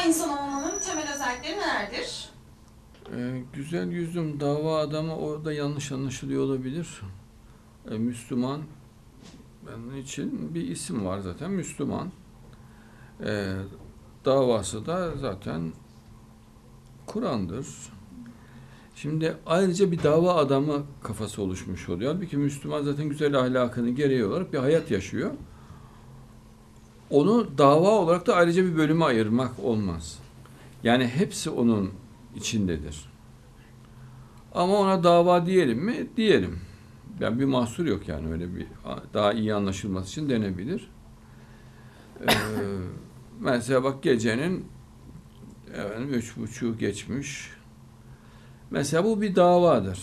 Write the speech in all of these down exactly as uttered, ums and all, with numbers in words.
insan olmanın temel özellikleri nelerdir? Ee, güzel yüzüm dava adamı orada yanlış anlaşılıyor olabilir. Ee, Müslüman benim için bir isim var zaten Müslüman. Ee, davası da zaten Kur'an'dır. Şimdi ayrıca bir dava adamı kafası oluşmuş oluyor. Halbuki Müslüman zaten güzel ahlakını gereği olarak bir hayat yaşıyor. Onu dava olarak da ayrıca bir bölüme ayırmak olmaz. Yani hepsi onun içindedir. Ama ona dava diyelim mi? Diyelim. Yani bir mahsur yok yani öyle bir daha iyi anlaşılması için denebilir. Ee, mesela bak gecenin efendim, üç buçuğu geçmiş. Mesela bu bir davadır.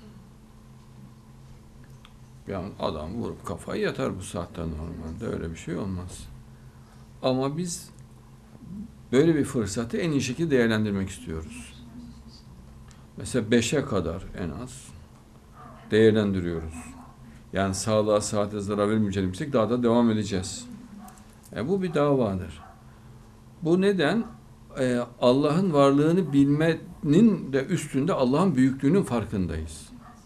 Yani adam vurup kafayı yatar bu saatte normalde. Öyle bir şey olmaz. Ama biz böyle bir fırsatı en iyi şekilde değerlendirmek istiyoruz. Mesela beşe kadar en az değerlendiriyoruz. Yani sağlığa, saate zarar vermeyeceksek daha da devam edeceğiz. E bu bir davadır. Bu neden? Ee, Allah'ın varlığını bilmenin de üstünde Allah'ın büyüklüğünün farkındayız.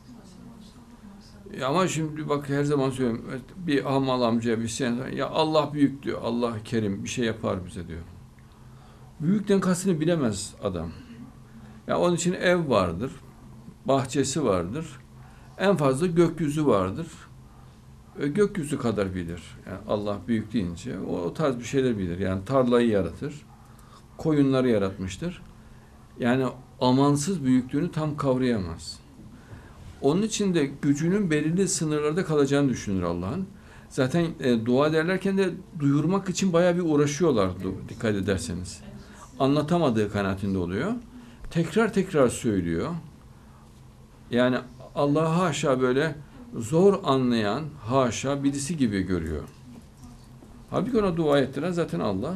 E ama şimdi bak her zaman söylüyorum. Bir hamal amcaya bir şey ya Allah büyük diyor. Allah kerim bir şey yapar bize diyor. Büyükten kastını bilemez adam. Ya onun için ev vardır. Bahçesi vardır. En fazla gökyüzü vardır. E, gökyüzü kadar bilir. Yani Allah büyük deyince o, o tarz bir şeyler bilir. Yani tarlayı yaratır. Koyunları yaratmıştır. Yani amansız büyüklüğünü tam kavrayamaz. Onun için de gücünün belirli sınırlarda kalacağını düşünür Allah'ın. Zaten e, dua ederlerken de duyurmak için bayağı bir uğraşıyorlar dikkat ederseniz. Anlatamadığı kanaatinde oluyor. Tekrar tekrar söylüyor. Yani Allah'ı haşa böyle zor anlayan haşa birisi gibi görüyor. Halbuki ona dua ettiren zaten Allah.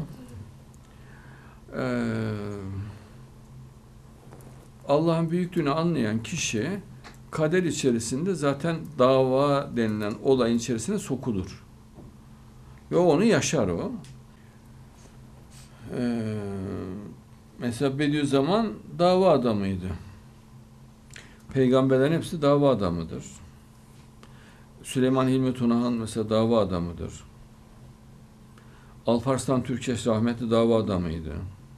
Ee, Allah'ın büyüklüğünü anlayan kişi kader içerisinde zaten dava denilen olayın içerisine sokulur. Ve onu yaşar o. Ee, mesela Bediüzzaman dava adamıydı. Peygamberlerin hepsi dava adamıdır. Süleyman Hilmi Tunahan mesela dava adamıdır. Alparslan Türkeş rahmetli dava adamıydı.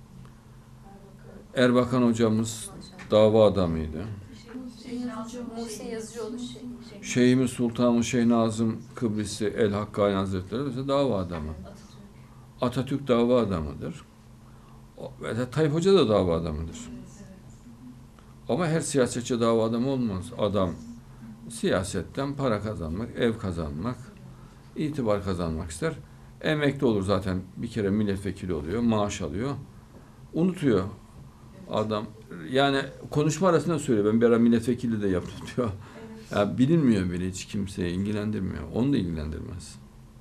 Erbakan hocamız dava adamıydı. Muhsin Yazıcıoğlu şey. Şeyhimiz Sultanımız Şeyh Nazım Kıbrisi El Hakkani Hazretleri mesela dava adamı. Atatürk dava adamıdır. Mesela Tayyip Hoca da dava adamıdır. Ama her siyasetçi dava adamı olmaz. Adam siyasetten para kazanmak, ev kazanmak, itibar kazanmak ister. Emekli olur zaten. Bir kere milletvekili oluyor, maaş alıyor. Unutuyor adam. Yani konuşma arasında söylüyor. Ben bir ara milletvekili de yaptım diyor. Yani bilinmiyor bile hiç kimseyi ilgilendirmiyor. Onu da ilgilendirmez.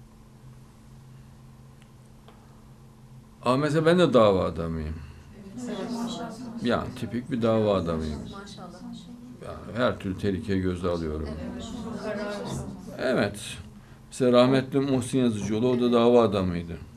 Ama mesela ben de dava adamıyım. Yani tipik bir dava adamıyım. Yani her türlü tehlikeyi göze alıyorum. Evet. Mesela rahmetli Muhsin Yazıcıoğlu o da dava adamıydı.